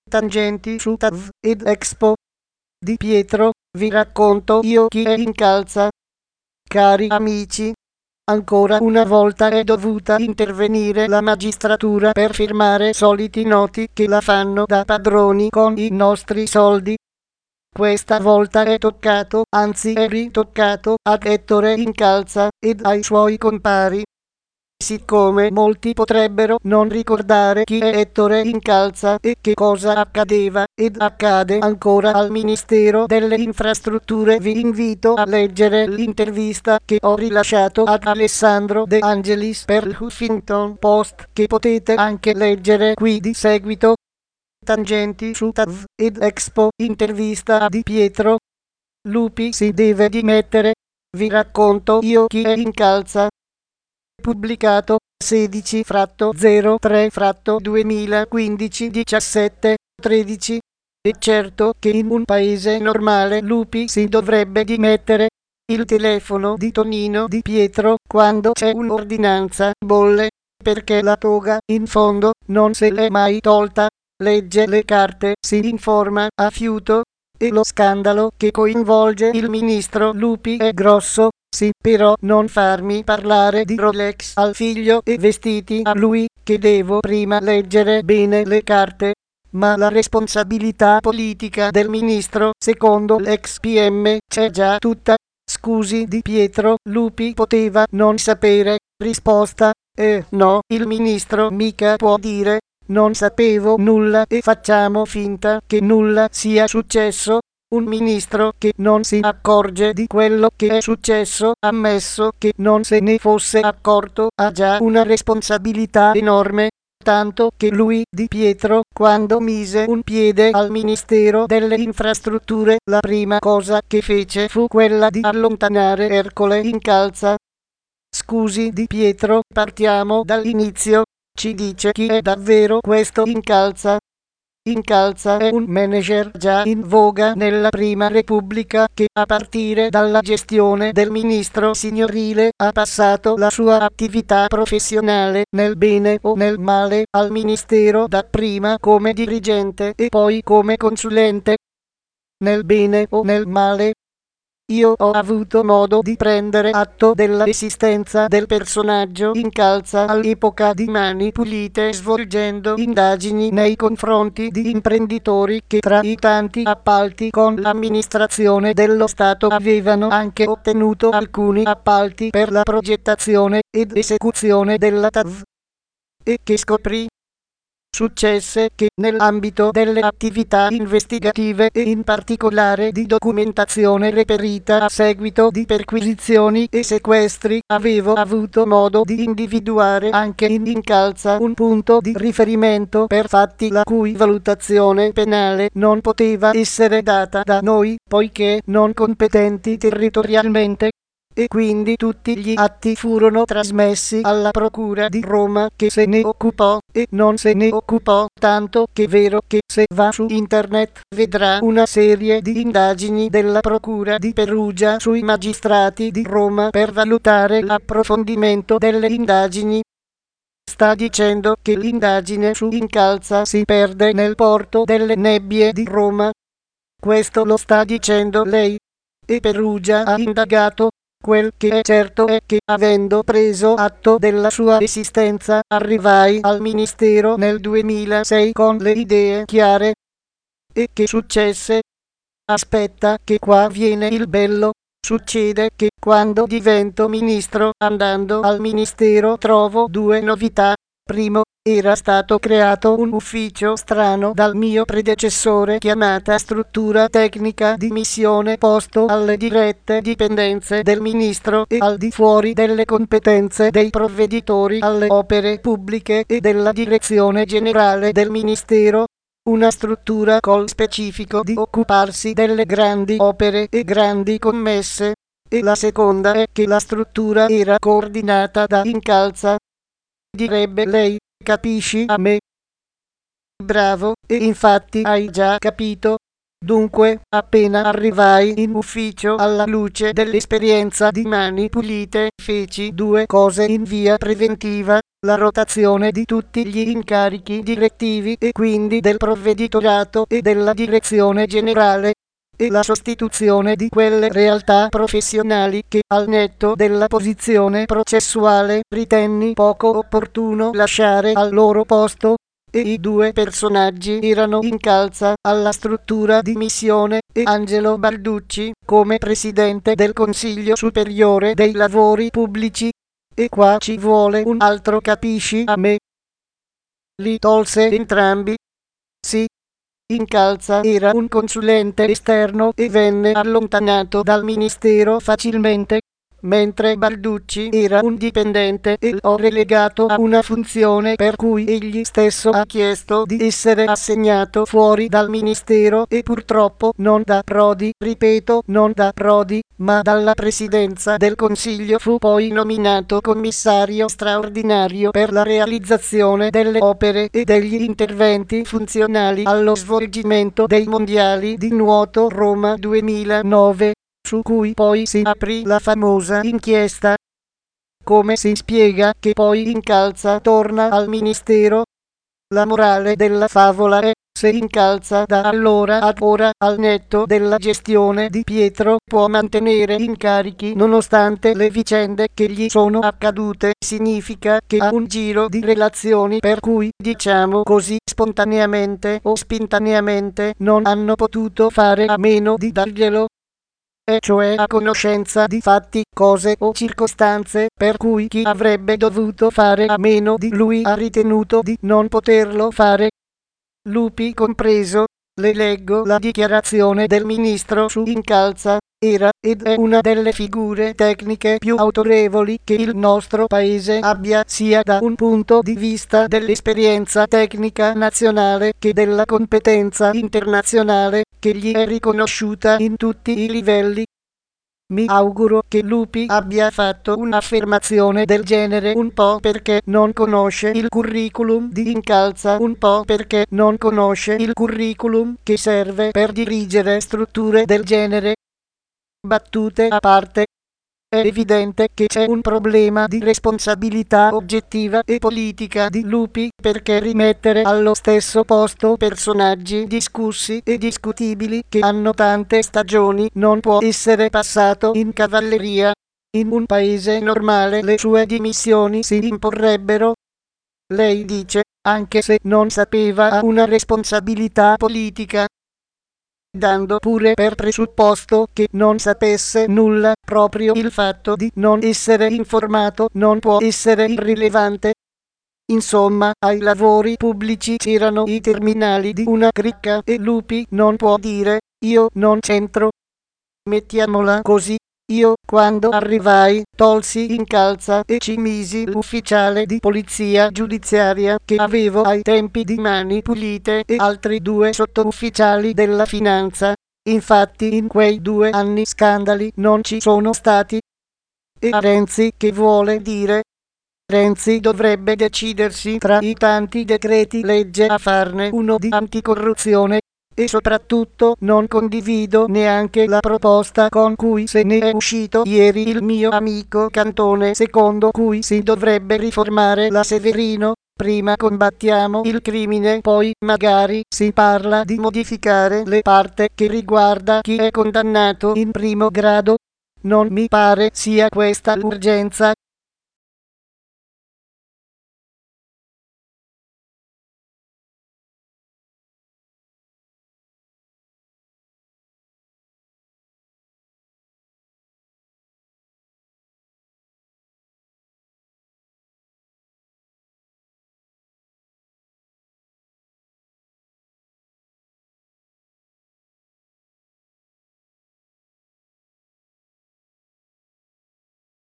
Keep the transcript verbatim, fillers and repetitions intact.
Tangenti su T A V ed Expo. Di Pietro, vi racconto io chi è Incalza. Cari amici, ancora una volta è dovuta intervenire la magistratura per firmare soliti noti che la fanno da padroni con i nostri soldi. Questa volta è toccato, anzi è ritoccato, ad Ettore Incalza ed ai suoi compari. Siccome molti potrebbero non ricordare chi è Ettore Incalza e che cosa accadeva ed accade ancora al Ministero delle Infrastrutture, vi invito a leggere l'intervista che ho rilasciato ad Alessandro De Angelis per il Huffington Post, che potete anche leggere qui di seguito. Tangenti su T A V ed Expo, intervista a Di Pietro. Lupi si deve dimettere. Vi racconto io chi è Incalza. Pubblicato sedici zero tre duemilaquindici diciassette tredici. È certo che in un paese normale Lupi si dovrebbe dimettere. Il telefono di Tonino Di Pietro, quando c'è un'ordinanza, bolle, perché la toga, in fondo, non se l'è mai tolta. Legge le carte, si informa a fiuto. E lo scandalo che coinvolge il ministro Lupi è grosso. Sì, però non farmi parlare di Rolex al figlio e vestiti a lui, che devo prima leggere bene le carte. Ma la responsabilità politica del ministro, secondo l'ex P M, c'è già tutta. Scusi Di Pietro, Lupi poteva non sapere. Risposta: eh no, il ministro mica può dire non sapevo nulla e facciamo finta che nulla sia successo. Un ministro che non si accorge di quello che è successo, ammesso che non se ne fosse accorto, ha già una responsabilità enorme. Tanto che lui, Di Pietro, quando mise un piede al Ministero delle Infrastrutture, la prima cosa che fece fu quella di allontanare Ercole Incalza. Scusi Di Pietro, partiamo dall'inizio. Ci dice chi è davvero questo Incalza? Incalza è un manager già in voga nella Prima Repubblica che, a partire dalla gestione del ministro signorile, ha passato la sua attività professionale, nel bene o nel male, al ministero, dapprima come dirigente e poi come consulente. Nel bene o nel male? Io ho avuto modo di prendere atto dell'esistenza del personaggio Incalza all'epoca di Mani Pulite, svolgendo indagini nei confronti di imprenditori che, tra i tanti appalti con l'amministrazione dello Stato, avevano anche ottenuto alcuni appalti per la progettazione ed esecuzione della T A V. E che scoprì? Successe che, nell'ambito delle attività investigative e in particolare di documentazione reperita a seguito di perquisizioni e sequestri, avevo avuto modo di individuare anche in Incalza un punto di riferimento per fatti la cui valutazione penale non poteva essere data da noi, poiché non competenti territorialmente. E quindi tutti gli atti furono trasmessi alla Procura di Roma, che se ne occupò, e non se ne occupò, tanto che è vero che se va su internet vedrà una serie di indagini della Procura di Perugia sui magistrati di Roma per valutare l'approfondimento delle indagini. Sta dicendo che l'indagine su Incalza si perde nel porto delle nebbie di Roma. Questo lo sta dicendo lei. E Perugia ha indagato. Quel che è certo è che, avendo preso atto della sua esistenza, arrivai al ministero nel duemilasei con le idee chiare. E che successe? Aspetta che qua viene il bello. Succede che, quando divento ministro, andando al ministero trovo due novità. Primo, era stato creato un ufficio strano dal mio predecessore, chiamata struttura tecnica di missione, posto alle dirette dipendenze del ministro e al di fuori delle competenze dei provveditori alle opere pubbliche e della direzione generale del ministero. Una struttura col specifico di occuparsi delle grandi opere e grandi commesse. E la seconda è che la struttura era coordinata da Incalza. Direbbe lei, capisci a me? Bravo, e infatti hai già capito. Dunque, appena arrivai in ufficio, alla luce dell'esperienza di Mani Pulite, feci due cose in via preventiva. la rotazione di tutti gli incarichi direttivi e quindi del provveditorato e della direzione generale, e la sostituzione di quelle realtà professionali che, al netto della posizione processuale, ritenni poco opportuno lasciare al loro posto, e i due personaggi erano Incalza alla struttura di missione e Angelo Balducci come presidente del Consiglio Superiore dei Lavori Pubblici. E qua ci vuole un altro, capisci a me? Li tolse entrambi. Sì. Incalza era un consulente esterno e venne allontanato dal ministero facilmente, mentre Balducci era un dipendente e l'ho relegato a una funzione per cui egli stesso ha chiesto di essere assegnato fuori dal ministero e purtroppo non da Prodi, ripeto, non da Prodi, ma dalla presidenza del Consiglio fu poi nominato commissario straordinario per la realizzazione delle opere e degli interventi funzionali allo svolgimento dei mondiali di nuoto Roma duemilanove, su cui poi si aprì la famosa inchiesta. Come si spiega che poi Incalza torna al ministero? La morale della favola è: se Incalza da allora ad ora, al netto della gestione di Pietro, può mantenere incarichi nonostante le vicende che gli sono accadute, significa che ha un giro di relazioni per cui, diciamo così, spontaneamente o spintaneamente non hanno potuto fare a meno di darglielo, e cioè a conoscenza di fatti, cose o circostanze per cui chi avrebbe dovuto fare a meno di lui ha ritenuto di non poterlo fare. Lupi compreso. Le leggo la dichiarazione del ministro su Incalza. Era ed è una delle figure tecniche più autorevoli che il nostro paese abbia, sia da un punto di vista dell'esperienza tecnica nazionale che della competenza internazionale, che gli è riconosciuta in tutti i livelli. Mi auguro che Lupi abbia fatto un'affermazione del genere un po' perché non conosce il curriculum di Incalza, un po' perché non conosce il curriculum che serve per dirigere strutture del genere. Battute a parte, è evidente che c'è un problema di responsabilità oggettiva e politica di Lupi, perché rimettere allo stesso posto personaggi discussi e discutibili che hanno tante stagioni non può essere passato in cavalleria. In un paese normale le sue dimissioni si imporrebbero. Lei dice, anche se non sapeva, ha una responsabilità politica, dando pure per presupposto che non sapesse nulla. Proprio il fatto di non essere informato non può essere irrilevante. Insomma, ai lavori pubblici c'erano i terminali di una cricca e Lupi non può dire: io non c'entro. Mettiamola così. Io, quando arrivai, tolsi Incalza e ci misi l'ufficiale di polizia giudiziaria che avevo ai tempi di Mani Pulite e altri due sottufficiali della finanza. Infatti in quei due anni scandali non ci sono stati. E a Renzi che vuole dire? Renzi dovrebbe decidersi tra i tanti decreti legge a farne uno di anticorruzione. E soprattutto non condivido neanche la proposta con cui se ne è uscito ieri il mio amico Cantone, secondo cui si dovrebbe riformare la Severino. Prima combattiamo il crimine, poi magari si parla di modificare le parti che riguarda chi è condannato in primo grado. Non mi pare sia questa l'urgenza.